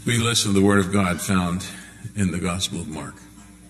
We listen to the Word of God found in the Gospel of Mark.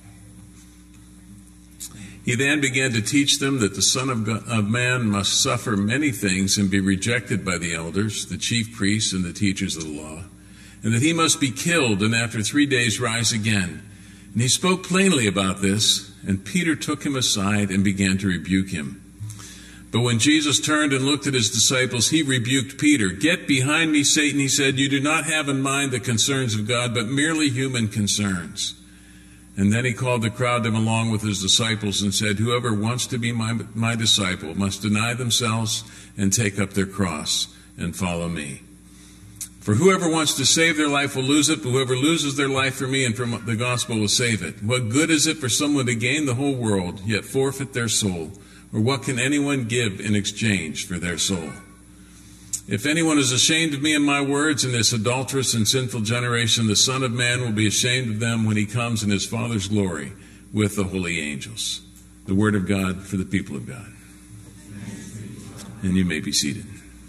He then began to teach them that the Son of Man must suffer many things and be rejected by the elders, the chief priests, and the teachers of the law, and that he must be killed and after 3 days rise again. And he spoke plainly about this, and Peter took him aside and began to rebuke him. But when Jesus turned and looked at his disciples, he rebuked Peter. "Get behind me, Satan," he said. "You do not have in mind the concerns of God, but merely human concerns." And then he called the crowd to him along with his disciples and said, "Whoever wants to be my disciple must deny themselves and take up their cross and follow me. For whoever wants to save their life will lose it, but whoever loses their life for me and for the gospel will save it. What good is it for someone to gain the whole world, yet forfeit their soul? Or what can anyone give in exchange for their soul? If anyone is ashamed of me and my words in this adulterous and sinful generation, the Son of Man will be ashamed of them when he comes in his Father's glory with the holy angels." The word of God for the people of God. And you may be seated.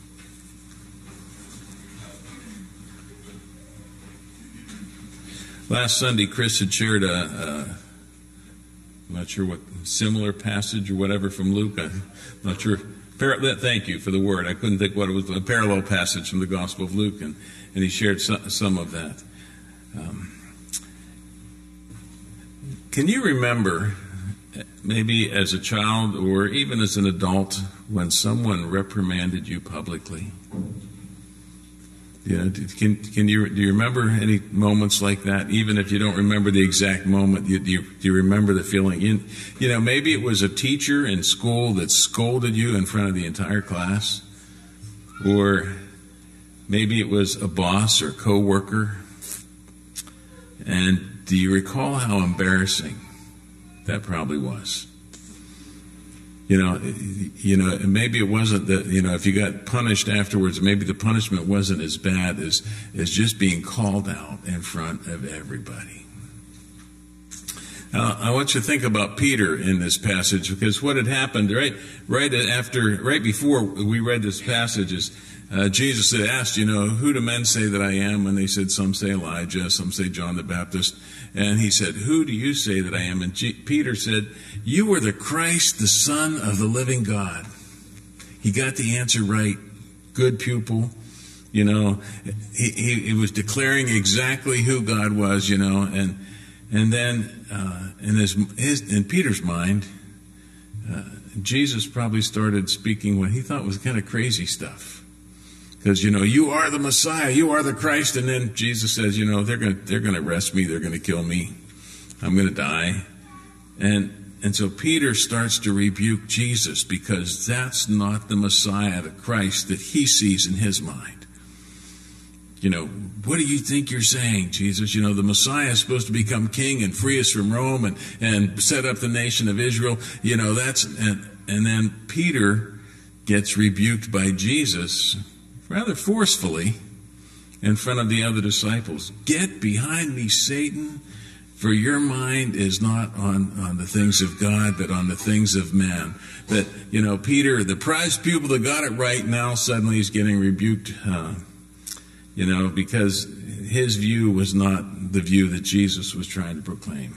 Last Sunday, Chris had shared I'm not sure what similar passage or whatever from Luke. I'm not sure. Thank you for the word. I couldn't think what it was. A parallel passage from the Gospel of Luke, and he shared some of that. Can you remember, maybe as a child or even as an adult, when someone reprimanded you publicly? Do you remember any moments like that? Even if you don't remember the exact moment, do you remember the feeling? Maybe it was a teacher in school that scolded you in front of the entire class, or maybe it was a boss or coworker. And do you recall how embarrassing that probably was? Maybe it wasn't that, if you got punished afterwards, maybe the punishment wasn't as bad as just being called out in front of everybody. I want you to think about Peter in this passage, because what had happened right before we read this passage is Jesus had asked, "Who do men say that I am?" And they said, "Some say Elijah, some say John the Baptist." And he said, "Who do you say that I am?" And Peter said, "You are the Christ, the Son of the living God." He got the answer right. Good pupil. He was declaring exactly who God was, and then in Peter's mind, Jesus probably started speaking what he thought was kind of crazy stuff. Because, you are the Messiah, you are the Christ, and then Jesus says, they're going to arrest me, they're going to kill me, I'm going to die. And so Peter starts to rebuke Jesus, because that's not the Messiah, the Christ that he sees in his mind. What do you think you're saying, Jesus? The Messiah is supposed to become king and free us from Rome and set up the nation of Israel. And then Peter gets rebuked by Jesus rather forcefully in front of the other disciples. "Get behind me, Satan, for your mind is not on the things of God, but on the things of man." That, Peter, the prized pupil that got it right, now suddenly is getting rebuked, because his view was not the view that Jesus was trying to proclaim.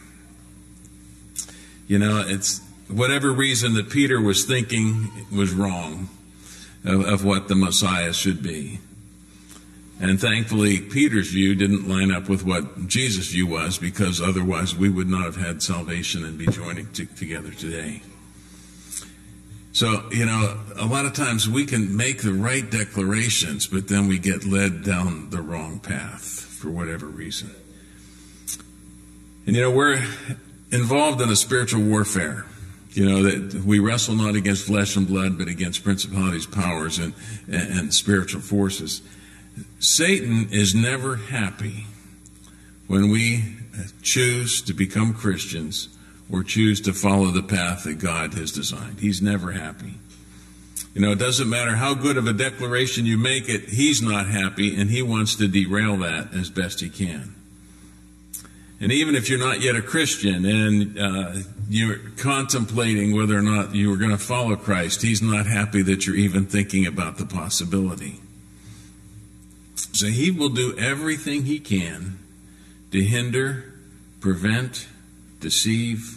It's whatever reason that Peter was thinking was wrong of what the Messiah should be. And thankfully, Peter's view didn't line up with what Jesus' view was, because otherwise we would not have had salvation and be joining together today. So, a lot of times we can make the right declarations, but then we get led down the wrong path for whatever reason. And, we're involved in a spiritual warfare. That we wrestle not against flesh and blood, but against principalities, powers, and spiritual forces. Satan is never happy when we choose to become Christians or choose to follow the path that God has designed. He's never happy. It doesn't matter how good of a declaration you make it, he's not happy, and he wants to derail that as best he can. And even if you're not yet a Christian and you're contemplating whether or not you are going to follow Christ, he's not happy that you're even thinking about the possibility. So he will do everything he can to hinder, prevent, deceive,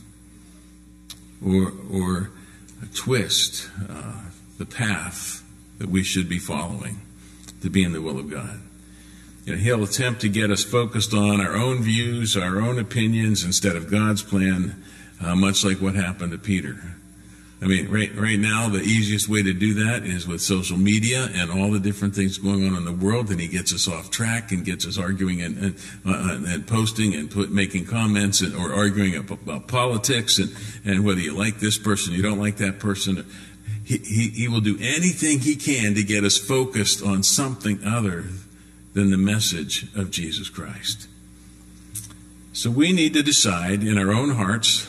or twist the path that we should be following to be in the will of God. He'll attempt to get us focused on our own views, our own opinions, instead of God's plan, much like what happened to Peter. I mean, right now, the easiest way to do that is with social media and all the different things going on in the world, and he gets us off track and gets us arguing and posting and making comments or arguing about politics and whether you like this person, you don't like that person. He will do anything he can to get us focused on something other than the message of Jesus Christ. So we need to decide in our own hearts,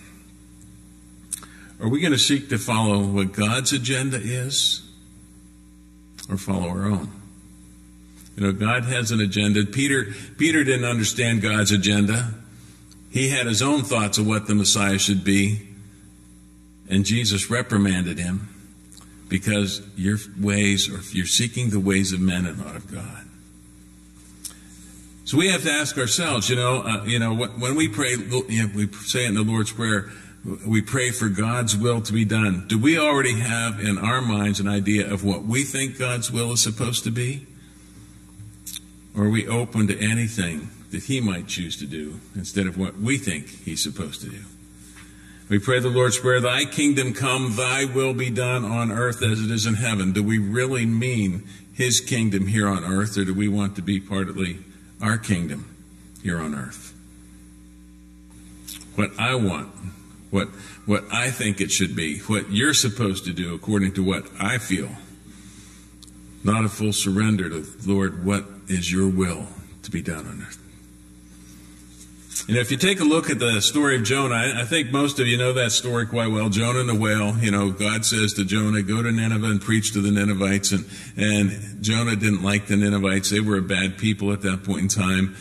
are we going to seek to follow what God's agenda is or follow our own? God has an agenda. Peter didn't understand God's agenda. He had his own thoughts of what the Messiah should be. And Jesus reprimanded him because your ways, or if you're seeking the ways of men and not of God. So we have to ask ourselves, when we pray, we say in the Lord's Prayer, we pray for God's will to be done. Do we already have in our minds an idea of what we think God's will is supposed to be? Or are we open to anything that he might choose to do instead of what we think he's supposed to do? We pray the Lord's Prayer, thy kingdom come, thy will be done on earth as it is in heaven. Do we really mean his kingdom here on earth, or do we want to be partly our kingdom here on earth? What I want, what I think it should be, what you're supposed to do according to what I feel. Not a full surrender to, Lord, what is your will to be done on earth? If you take a look at the story of Jonah, I think most of you know that story quite well. Jonah and the whale. God says to Jonah, go to Nineveh and preach to the Ninevites. And Jonah didn't like the Ninevites. They were a bad people at that point in time.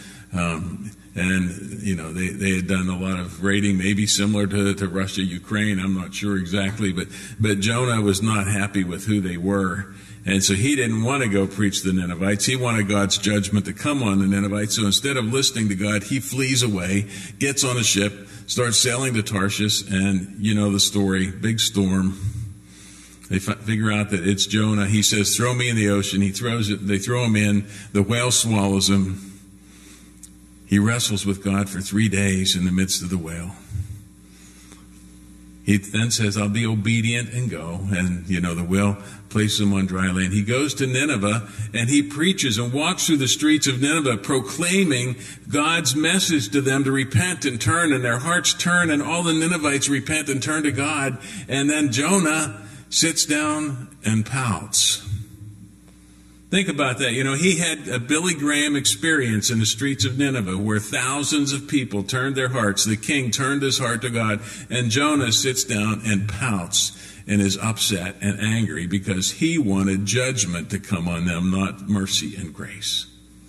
They had done a lot of raiding, maybe similar to Russia, Ukraine. I'm not sure exactly. But Jonah was not happy with who they were. And so he didn't want to go preach to the Ninevites. He wanted God's judgment to come on the Ninevites. So instead of listening to God, he flees away, gets on a ship, starts sailing to Tarshish, and you know the story, big storm. They figure out that it's Jonah. He says, throw me in the ocean. He throws it. They throw him in. The whale swallows him. He wrestles with God for 3 days in the midst of the whale. He then says, I'll be obedient and go. And, the whale places him on dry land. He goes to Nineveh and he preaches and walks through the streets of Nineveh proclaiming God's message to them to repent and turn, and their hearts turn, and all the Ninevites repent and turn to God. And then Jonah sits down and pouts. Think about that. He had a Billy Graham experience in the streets of Nineveh where thousands of people turned their hearts. The king turned his heart to God, and Jonah sits down and pouts and is upset and angry because he wanted judgment to come on them, not mercy and grace.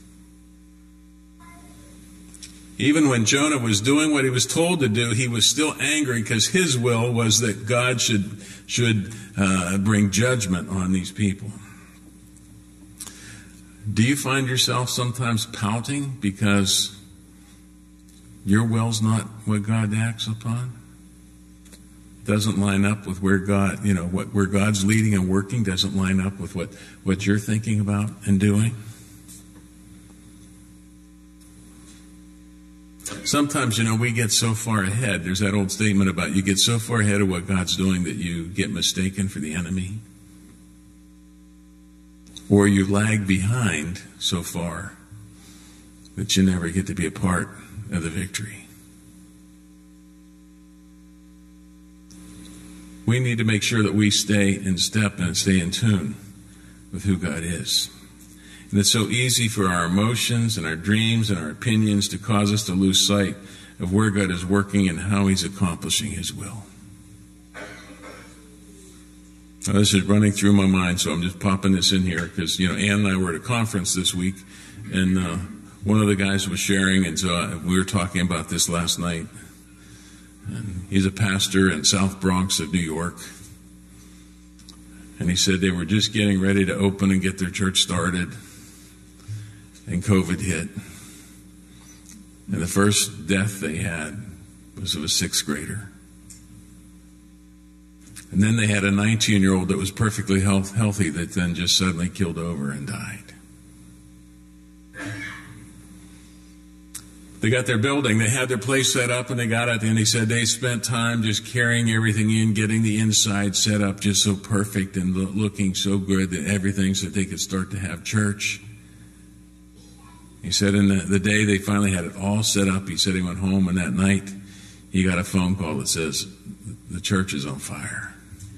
Even when Jonah was doing what he was told to do, he was still angry because his will was that God should bring judgment on these people. Do you find yourself sometimes pouting because your will's not what God acts upon? Doesn't line up with where God, where God's leading and working doesn't line up with what you're thinking about and doing? Sometimes, we get so far ahead. There's that old statement about you get so far ahead of what God's doing that you get mistaken for the enemy. Or you lag behind so far that you never get to be a part of the victory. We need to make sure that we stay in step and stay in tune with who God is. And it's so easy for our emotions and our dreams and our opinions to cause us to lose sight of where God is working and how he's accomplishing his will. Now, this is running through my mind, so I'm just popping this in here because, Ann and I were at a conference this week, and one of the guys was sharing, and so we were talking about this last night. And he's a pastor in South Bronx of New York. And he said they were just getting ready to open and get their church started. and COVID hit. And the first death they had was of a 6th grader. And then they had a 19-year-old that was perfectly healthy that then just suddenly killed over and died. They got their building, they had their place set up, and they got it, and they said they spent time just carrying everything in, getting the inside set up just so perfect and looking so good that everything so that they could start to have church. He said in the day they finally had it all set up, he said he went home, and that night he got a phone call that says, the church is on fire.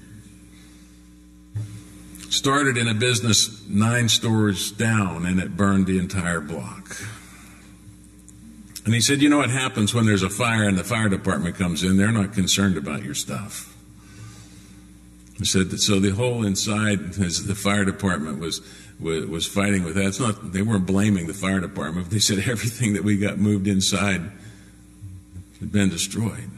Started in a business 9 stores down, and it burned the entire block. And he said, you know what happens when there's a fire and the fire department comes in? They're not concerned about your stuff. He said that so the whole inside, as the fire department was fighting with that. It's not, they weren't blaming the fire department, but they said everything that we got moved inside had been destroyed.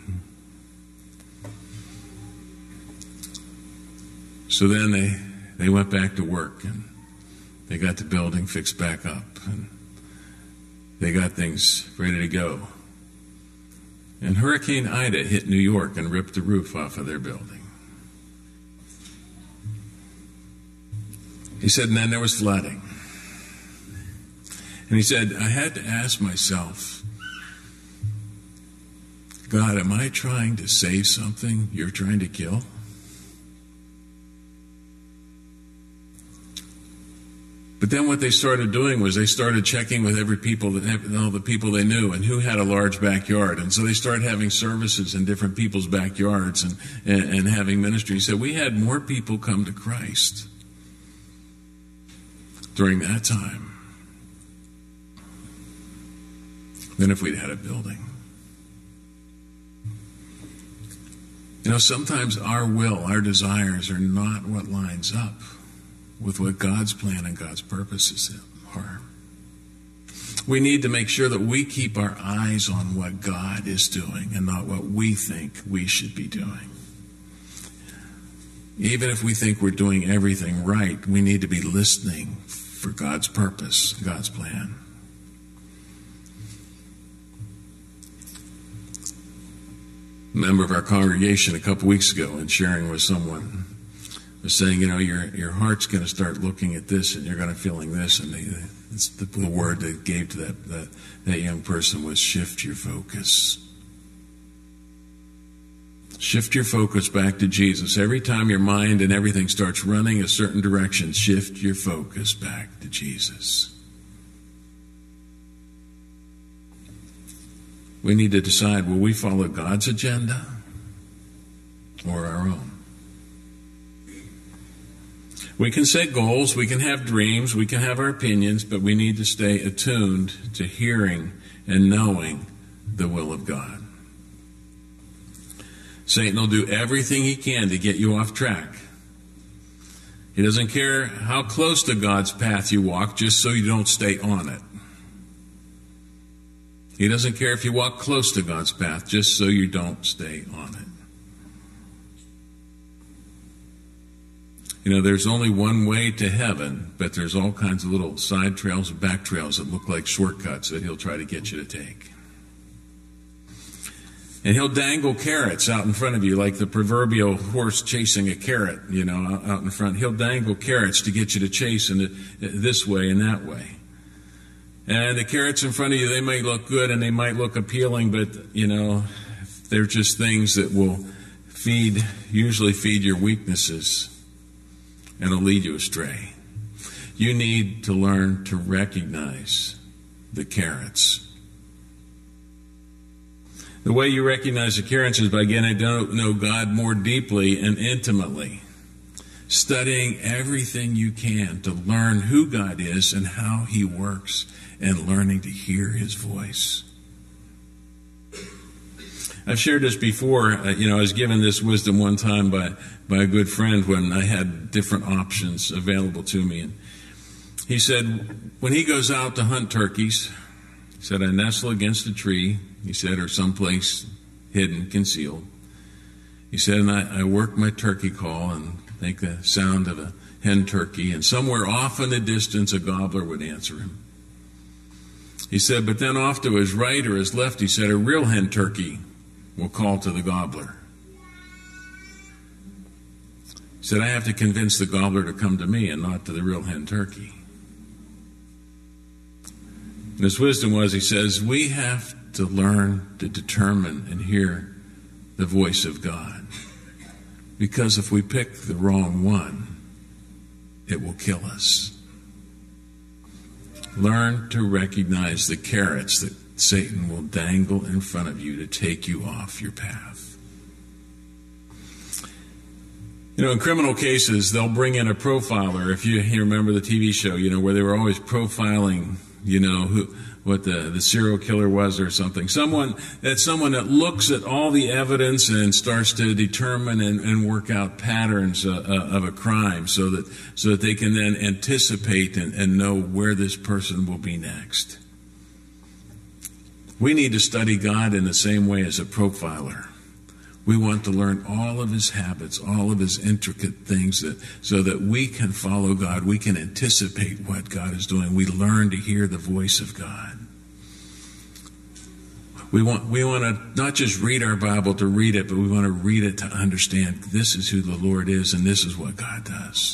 So then they went back to work, and they got the building fixed back up, and they got things ready to go. And Hurricane Ida hit New York and ripped the roof off of their building. He said, and then there was flooding. And he said, I had to ask myself, God, am I trying to save something you're trying to kill? But then what they started doing was they started checking with all the people they knew and who had a large backyard. And so they started having services in different people's backyards and having ministry. He said, we had more people come to Christ during that time than if we'd had a building. You know, sometimes our will, our desires are not what lines up with what God's plan and God's purposes are. We need to make sure that we keep our eyes on what God is doing and not what we think we should be doing. Even if we think we're doing everything right, we need to be listening for God's purpose, God's plan. A member of our congregation a couple weeks ago, in sharing with someone, was saying, you know, your heart's going to start looking at this, and you're going to feeling this, and the word they gave to that young person was shift your focus. Shift your focus back to Jesus. Every time your mind and everything starts running a certain direction, shift your focus back to Jesus. We need to decide, will we follow God's agenda or our own? We can set goals, we can have dreams, we can have our opinions, but we need to stay attuned to hearing and knowing the will of God. Satan will do everything he can to get you off track. He doesn't care how close to God's path you walk, just so you don't stay on it. He doesn't care if you walk close to God's path, just so you don't stay on it. You know, there's only one way to heaven, but there's all kinds of little side trails and back trails that look like shortcuts that he'll try to get you to take. And he'll dangle carrots out in front of you like the proverbial horse chasing a carrot, you know, out in front. He'll dangle carrots to get you to chase in this way and that way. And the carrots in front of you, they might look good and they might look appealing, but, you know, they're just things that will usually feed your weaknesses, and it'll lead you astray. You need to learn to recognize the carrots. The way you recognize the carrots is by getting to know God more deeply and intimately. Studying everything you can to learn who God is and how He works, and learning to hear His voice. I've shared this before. I was given this wisdom one time by a good friend when I had different options available to me. And he said, when he goes out to hunt turkeys, he said, I nestle against a tree, he said, or someplace hidden, concealed. He said, and I work my turkey call and make the sound of a hen turkey, and somewhere off in the distance a gobbler would answer him. He said, but then off to his right or his left, he said, a real hen turkey will call to the gobbler. He said, I have to convince the gobbler to come to me and not to the real hen turkey. And his wisdom was, he says, we have to learn to determine and hear the voice of God. Because if we pick the wrong one, it will kill us. Learn to recognize the carrots that Satan will dangle in front of you to take you off your path. You know, in criminal cases, they'll bring in a profiler. If you remember the TV show, where they were always profiling, what the serial killer was or something. Someone that looks at all the evidence and starts to determine and work out patterns of a crime so that they can then anticipate and know where this person will be next. We need to study God in the same way as a profiler. We want to learn all of his habits, all of his intricate things, so that we can follow God. We can anticipate what God is doing. We learn to hear the voice of God. We want to not just read our Bible to read it, but we want to read it to understand this is who the Lord is and this is what God does.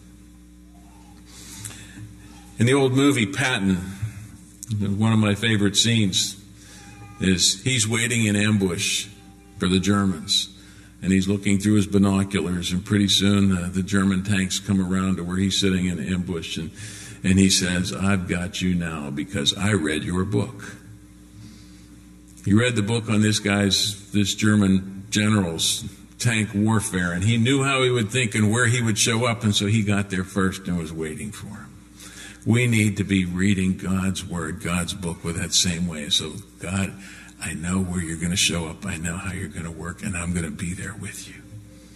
In the old movie Patton, one of my favorite scenes is he's waiting in ambush for the Germans. And he's looking through his binoculars, and pretty soon the German tanks come around to where he's sitting in ambush. And he says, I've got you now because I read your book. He read the book on this German general's tank warfare, and he knew how he would think and where he would show up, and so he got there first and was waiting for him. We need to be reading God's word, God's book, with that same way. So, God, I know where you're going to show up. I know how you're going to work, and I'm going to be there with you.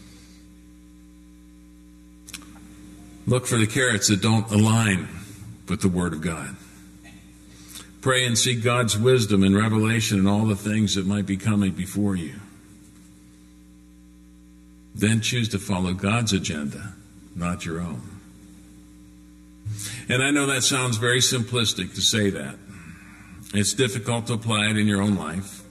Look for the carrots that don't align with the Word of God. Pray and seek God's wisdom and revelation in all the things that might be coming before you. Then choose to follow God's agenda, not your own. And I know that sounds very simplistic to say that. It's difficult to apply it in your own life.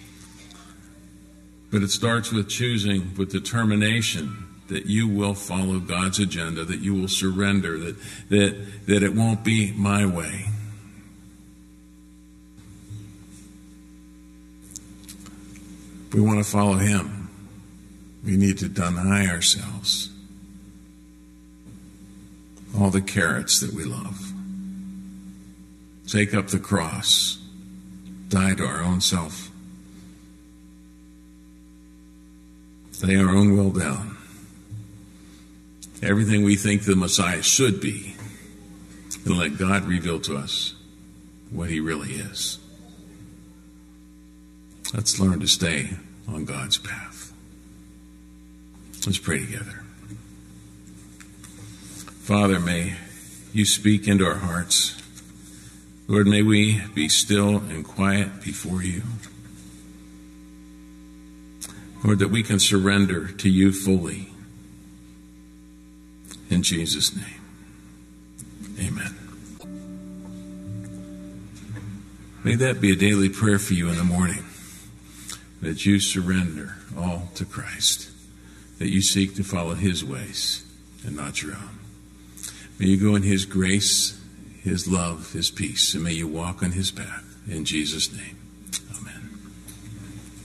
But it starts with choosing with determination that you will follow God's agenda, that you will surrender, that it won't be my way. If we want to follow him, we need to deny ourselves all the carrots that we love. Take up the cross, die to our own self, lay our own will down. Everything we think the Messiah should be, and let God reveal to us what he really is. Let's learn to stay on God's path. Let's pray together. Father, may you speak into our hearts. Lord, may we be still and quiet before you. Lord, that we can surrender to you fully. In Jesus' name, amen. May that be a daily prayer for you in the morning, that you surrender all to Christ, that you seek to follow his ways and not your own. May you go in his grace, his love, his peace, and may you walk on his path. In Jesus' name.